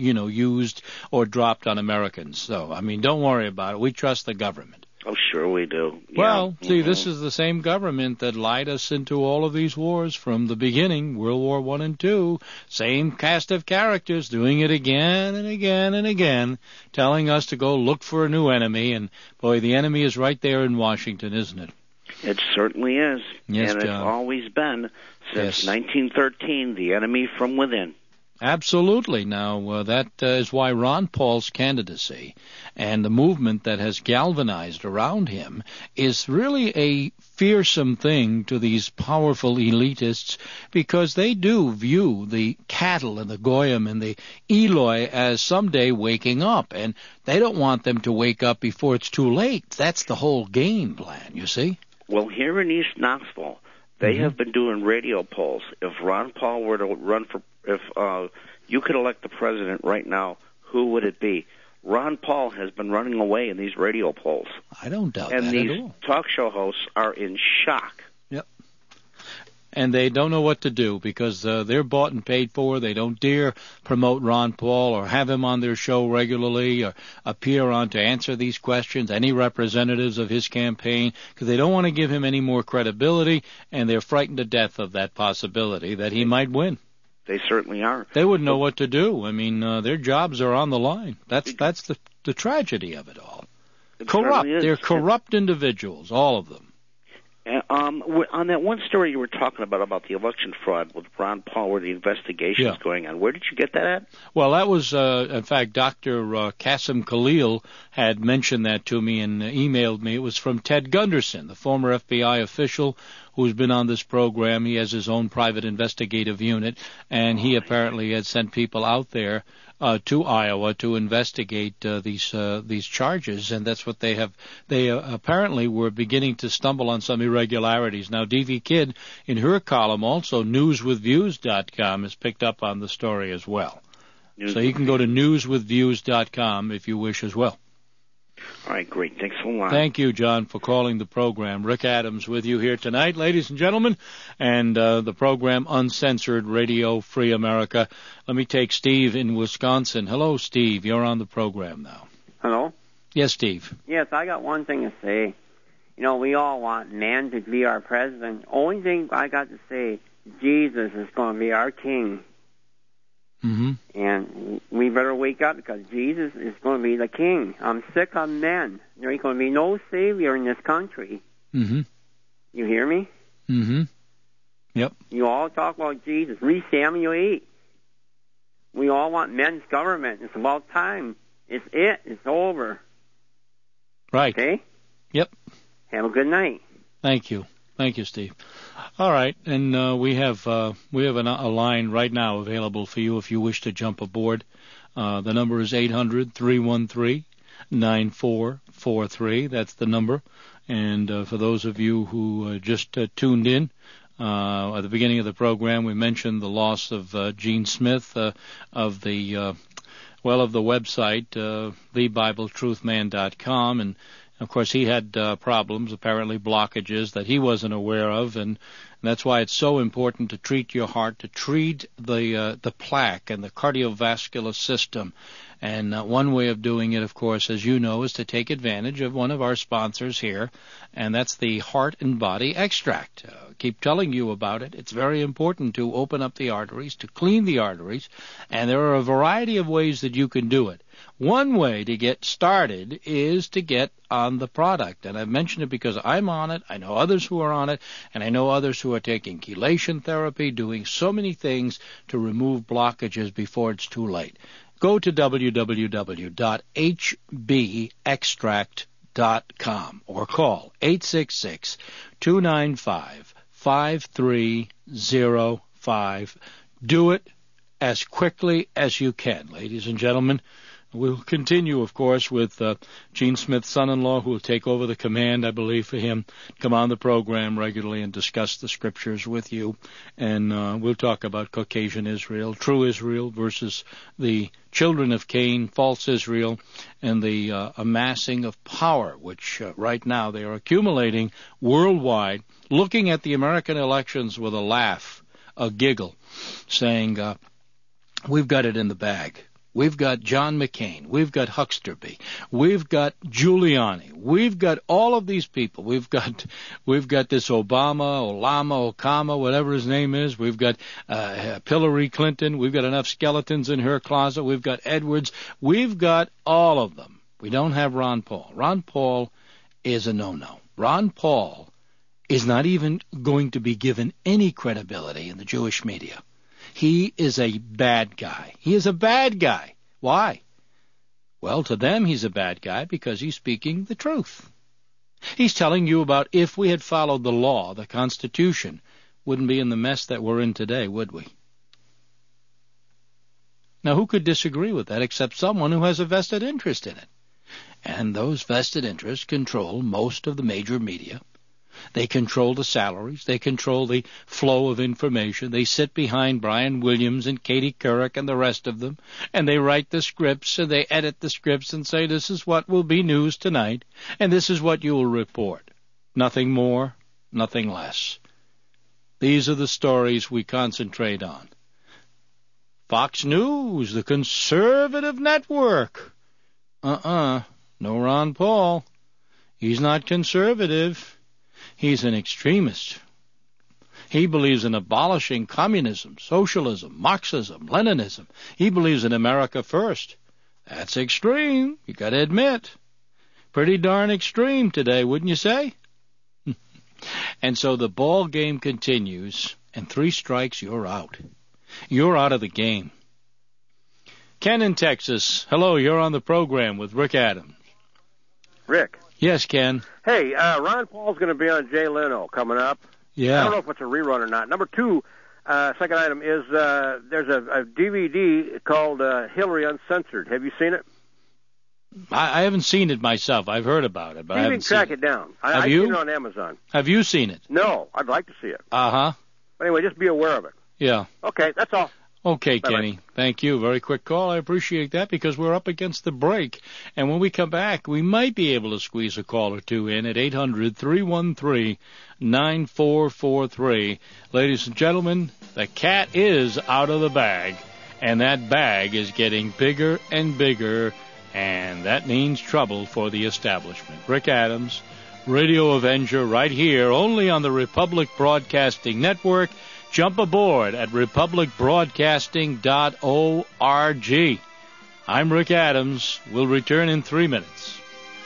used or dropped on Americans. So, don't worry about it. We trust the government. Oh, sure we do. Yeah. Well, see, this is the same government that lied us into all of these wars from the beginning, World War I and II. Same cast of characters doing it again and again and again, telling us to go look for a new enemy. And, boy, the enemy is right there in Washington, isn't it? It certainly is. Yes, and John. It's always been, since 1913, the enemy from within. Absolutely. Now, that is why Ron Paul's candidacy and the movement that has galvanized around him is really a fearsome thing to these powerful elitists, because they do view the cattle and the Goyim and the Eloy as someday waking up, and they don't want them to wake up before it's too late. That's the whole game plan, you see. Well, here in East Knoxville, they have been doing radio polls. If Ron Paul were to run for, if you could elect the president right now, who would it be? Ron Paul has been running away in these radio polls. I don't doubt that at all. And these talk show hosts are in shock. Yep. And they don't know what to do because they're bought and paid for. They don't dare promote Ron Paul or have him on their show regularly or appear on to answer these questions, any representatives of his campaign, because they don't want to give him any more credibility, and they're frightened to death of that possibility that he might win. They certainly are. They wouldn't know what to do. I mean, their jobs are on the line. That's the tragedy of it all. Corrupt. They're corrupt individuals, all of them. On that one story you were talking about the election fraud with Ron Paul, where the investigation is going on, where did you get that at? Well, that was, in fact, Dr. Qasim Khalil had mentioned that to me and emailed me. It was from Ted Gunderson, the former FBI official who's been on this program. He has his own private investigative unit, and he apparently had sent people out there to Iowa to investigate these charges, and that's what they have. They apparently were beginning to stumble on some irregularities. Now, D.V. Kidd, in her column, also newswithviews.com, has picked up on the story as well. So you can go to newswithviews.com if you wish as well. All right, great. Thanks a lot. Thank you, John, for calling the program. Rick Adams with you here tonight, ladies and gentlemen, and the program Uncensored Radio Free America. Let me take Steve in Wisconsin. Hello, Steve. You're on the program now. Hello? Yes, Steve. Yes, I got one thing to say. You know, we all want man to be our president. Only thing I got to say, Jesus is going to be our king. Mm-hmm. And we better wake up because Jesus is going to be the king. I'm sick of men. There ain't going to be no savior in this country. Mm-hmm. You hear me? Mm-hmm. Yep. You all talk about Jesus. Read Samuel 8. We all want men's government. It's about time. It's over. Right. Okay? Yep. Have a good night. Thank you. Thank you, Steve. All right, and we have a line right now available for you if you wish to jump aboard. The number is 800-313-9443. That's the number. And for those of you who just tuned in, at the beginning of the program, we mentioned the loss of Gene Smith of the website thebibletruthman.com, and of course, he had problems, apparently blockages that he wasn't aware of, and that's why it's so important to treat your heart, to treat the plaque and the cardiovascular system. And one way of doing it, of course, as you know, is to take advantage of one of our sponsors here, and that's the Heart and Body Extract. Keep telling you about it. It's very important to open up the arteries, to clean the arteries, and there are a variety of ways that you can do it. One way to get started is to get on the product, and I've mentioned it because I'm on it, I know others who are on it, and I know others who are taking chelation therapy, doing so many things to remove blockages before it's too late. Go to www.hbextract.com or call 866-295-5305. Do it as quickly as you can, ladies and gentlemen. We'll continue, of course, with Gene Smith's son-in-law, who will take over the command, I believe, for him, come on the program regularly and discuss the scriptures with you. And we'll talk about Caucasian Israel, true Israel versus the children of Cain, false Israel, and the amassing of power, which right now they are accumulating worldwide, looking at the American elections with a laugh, a giggle, saying, we've got it in the bag. We've got John McCain. We've got Hucksterby. We've got Giuliani. We've got all of these people. We've got this Okama, whatever his name is. We've got Hillary Clinton. We've got enough skeletons in her closet. We've got Edwards. We've got all of them. We don't have Ron Paul. Ron Paul is a no-no. Ron Paul is not even going to be given any credibility in the Jewish media. He is a bad guy. He is a bad guy. Why? Well, to them he's a bad guy because he's speaking the truth. He's telling you about if we had followed the law, the Constitution, wouldn't be in the mess that we're in today, would we? Now, who could disagree with that except someone who has a vested interest in it? And those vested interests control most of the major media, They control the salaries. They control the flow of information. They sit behind Brian Williams and Katie Couric and the rest of them, and they write the scripts, and they edit the scripts and say, this is what will be news tonight, and this is what you will report. Nothing more, nothing less. These are the stories we concentrate on. Fox News, the conservative network. No Ron Paul. He's not conservative. He's an extremist. He believes in abolishing communism, socialism, Marxism, Leninism. He believes in America first. That's extreme, you got to admit. Pretty darn extreme today, wouldn't you say? And so the ball game continues, and 3 strikes, you're out. You're out of the game. Ken in Texas. Hello, you're on the program with Rick Adams. Rick. Yes, Ken. Hey, Ron Paul's going to be on Jay Leno coming up. Yeah. I don't know if it's a rerun or not. Number 2, second item is there's a DVD called Hillary Uncensored. Have you seen it? I haven't seen it myself. I've heard about it, but I haven't seen it. Track it down. Have you? I've seen it on Amazon. Have you seen it? No, I'd like to see it. Uh-huh. But anyway, just be aware of it. Yeah. Okay, that's all. Okay, Bye-bye. Kenny. Thank you. Very quick call. I appreciate that because we're up against the break. And when we come back, we might be able to squeeze a call or two in at 800-313-9443. Ladies and gentlemen, the cat is out of the bag, and that bag is getting bigger and bigger, and that means trouble for the establishment. Rick Adams, Radio Avenger, right here, only on the Republic Broadcasting Network. Jump aboard at republicbroadcasting.org. I'm Rick Adams. We'll return in 3 minutes.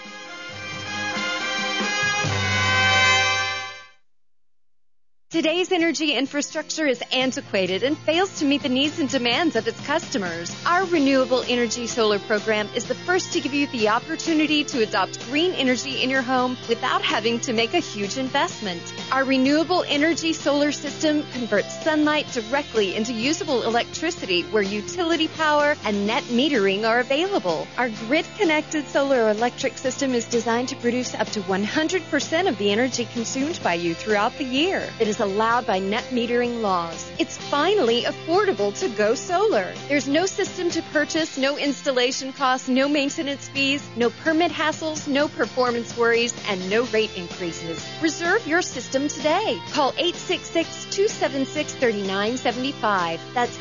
Today's energy infrastructure is antiquated and fails to meet the needs and demands of its customers. Our Renewable Energy Solar program is the first to give you the opportunity to adopt green energy in your home without having to make a huge investment. Our Renewable Energy Solar system converts sunlight directly into usable electricity where utility power and net metering are available. Our grid-connected solar electric system is designed to produce up to 100% of the energy consumed by you throughout the year. It is allowed by net metering laws. It's finally affordable to go solar. There's no system to purchase, no installation costs, no maintenance fees, no permit hassles, no performance worries, and no rate increases. Reserve your system today. Call 866-276-3975. That's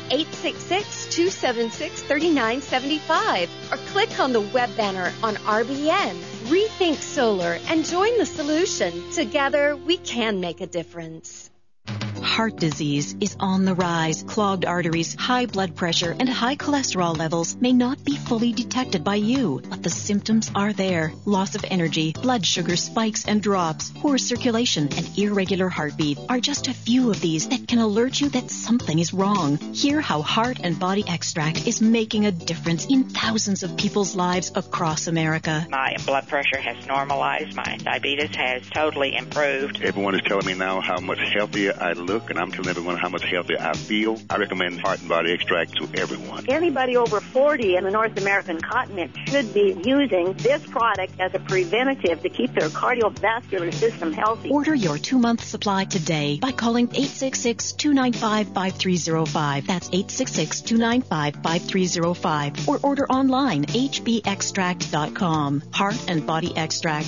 866-276-3975. Or click on the web banner on RBN. Rethink solar and join the solution. Together, we can make a difference. Heart disease is on the rise. Clogged arteries, high blood pressure, and high cholesterol levels may not be fully detected by you, but the symptoms are there. Loss of energy, blood sugar spikes and drops, poor circulation, and irregular heartbeat are just a few of these that can alert you that something is wrong. Hear how Heart and Body Extract is making a difference in thousands of people's lives across America. My blood pressure has normalized. My diabetes has totally improved. Everyone is telling me now how much healthier I look, and I'm telling everyone how much healthier I feel. I recommend Heart and Body Extract to everyone. Anybody over 40 in the North American continent should be using this product as a preventative to keep their cardiovascular system healthy. Order your 2-month supply today by calling 866-295-5305. That's 866-295-5305. Or order online, hbextract.com. Heart and Body Extract,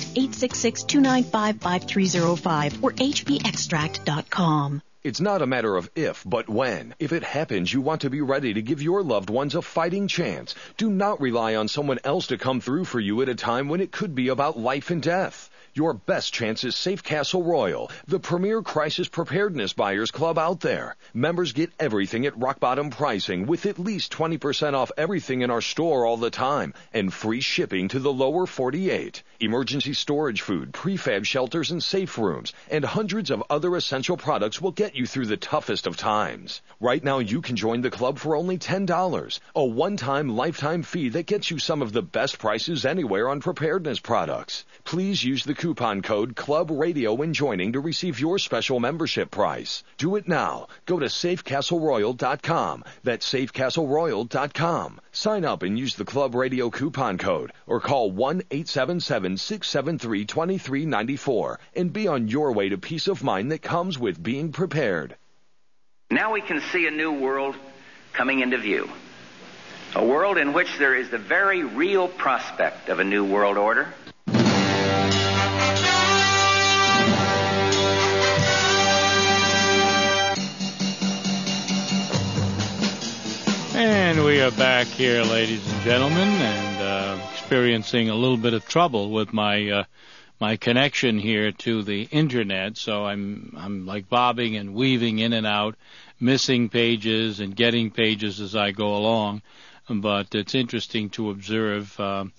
866-295-5305 or hbextract.com. It's not a matter of if, but when. If it happens, you want to be ready to give your loved ones a fighting chance. Do not rely on someone else to come through for you at a time when it could be about life and death. Your best chance is Safe Castle Royal, the premier crisis preparedness buyers club out there. Members get everything at rock bottom pricing with at least 20% off everything in our store all the time and free shipping to the lower 48. Emergency storage food, prefab shelters and safe rooms, and hundreds of other essential products will get you through the toughest of times. Right now you can join the club for only $10, a one-time lifetime fee that gets you some of the best prices anywhere on preparedness products. Please use the coupon code Club Radio when joining to receive your special membership price. Do it now. Go to safecastleroyal.com. That's safecastleroyal.com. Sign up and use the Club Radio coupon code or call 1-877-673-2394 and be on your way to peace of mind that comes with being prepared. Now we can see a new world coming into view. A world in which there is the very real prospect of a new world order. And we are back here, ladies and gentlemen, and experiencing a little bit of trouble with my connection here to the internet. So I'm like bobbing and weaving in and out, missing pages and getting pages as I go along. But it's interesting to observe,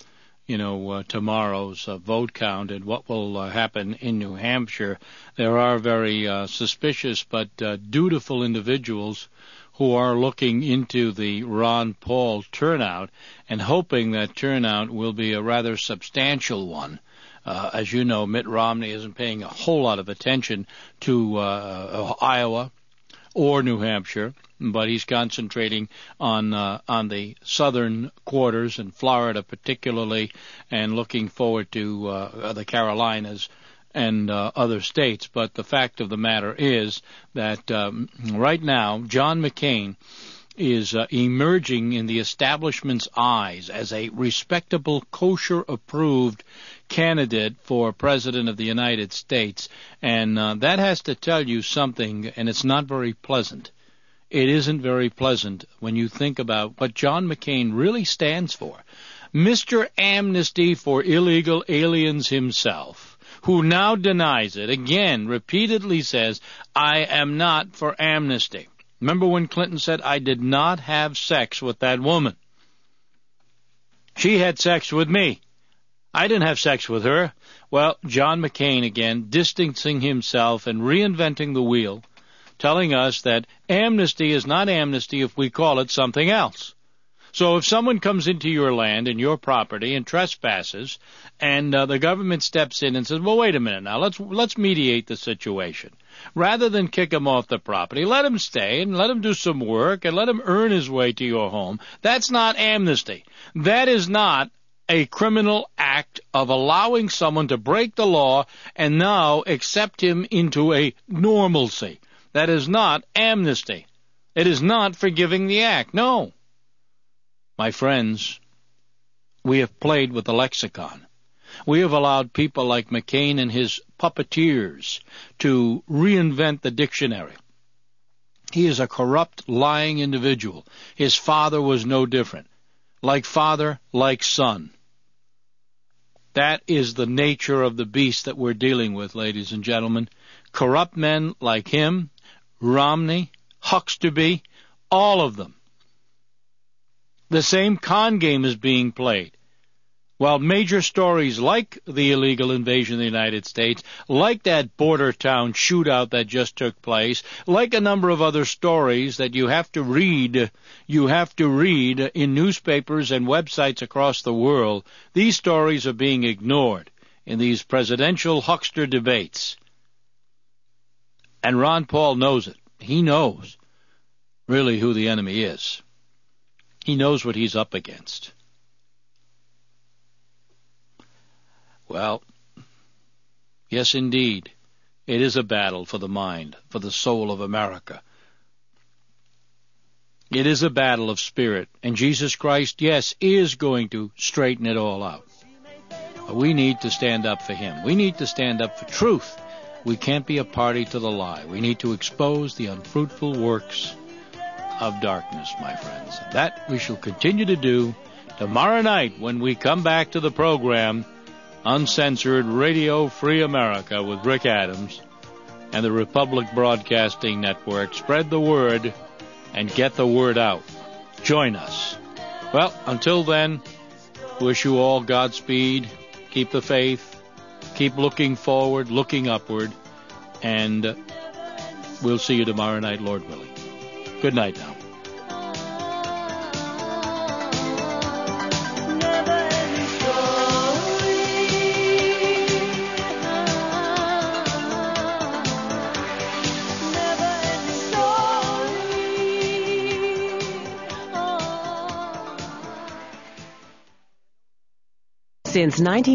tomorrow's vote count and what will happen in New Hampshire. There are very suspicious but dutiful individuals who are looking into the Ron Paul turnout and hoping that turnout will be a rather substantial one. As you know, Mitt Romney isn't paying a whole lot of attention to Iowa or New Hampshire, but he's concentrating on the southern quarters and Florida particularly, and looking forward to the Carolinas and other states. But the fact of the matter is that right now John McCain is emerging in the establishment's eyes as a respectable, kosher-approved candidate for President of the United States. And that has to tell you something, and it's not very pleasant. It isn't very pleasant when you think about what John McCain really stands for. Mr. Amnesty for illegal aliens himself, who now denies it, again, repeatedly says, I am not for amnesty. Remember when Clinton said, I did not have sex with that woman. She had sex with me. I didn't have sex with her. Well, John McCain, again, distancing himself and reinventing the wheel, telling us that amnesty is not amnesty if we call it something else. So if someone comes into your land and your property and trespasses, and the government steps in and says, well, wait a minute now, let's mediate the situation. Rather than kick him off the property, let him stay and let him do some work and let him earn his way to your home. That's not amnesty. That is not a criminal act of allowing someone to break the law and now accept him into a normalcy. That is not amnesty. It is not forgiving the act. No. My friends, we have played with the lexicon. We have allowed people like McCain and his puppeteers to reinvent the dictionary. He is a corrupt, lying individual. His father was no different. Like father, like son. That is the nature of the beast that we're dealing with, ladies and gentlemen. Corrupt men like him, Romney, Huckabee, all of them. The same con game is being played. While major stories like the illegal invasion of the United States, like that border town shootout that just took place, like a number of other stories that you have to read in newspapers and websites across the world, these stories are being ignored in these presidential huckster debates. And Ron Paul knows it. He knows really who the enemy is. He knows what he's up against. Well, yes, indeed, it is a battle for the mind, for the soul of America. It is a battle of spirit, and Jesus Christ, yes, is going to straighten it all out. But we need to stand up for him. We need to stand up for truth. We can't be a party to the lie. We need to expose the unfruitful works of darkness, my friends. That we shall continue to do tomorrow night when we come back to the program, Uncensored Radio Free America with Rick Adams and the Republic Broadcasting Network. Spread the word and get the word out. Join us. Well, until then, wish you all Godspeed. Keep the faith. Keep looking forward, looking upward. And we'll see you tomorrow night, Lord willing. Good night now. Since 19